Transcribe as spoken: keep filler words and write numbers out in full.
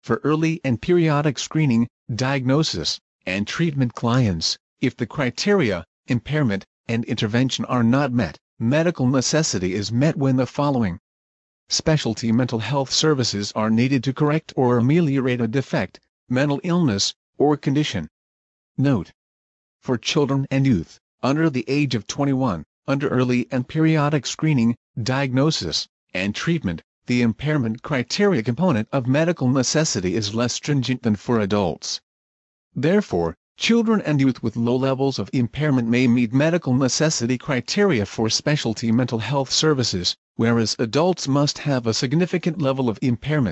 for early and periodic screening, diagnosis, and treatment clients. If the criteria, impairment, and intervention are not met, medical necessity is met when the following specialty mental health services are needed to correct or ameliorate a defect, mental illness, or condition. Note: for children and youth, under the age of twenty-one, under early and periodic screening, diagnosis, and treatment, the impairment criteria component of medical necessity is less stringent than for adults. Therefore, children and youth with low levels of impairment may meet medical necessity criteria for specialty mental health services, whereas adults must have a significant level of impairment.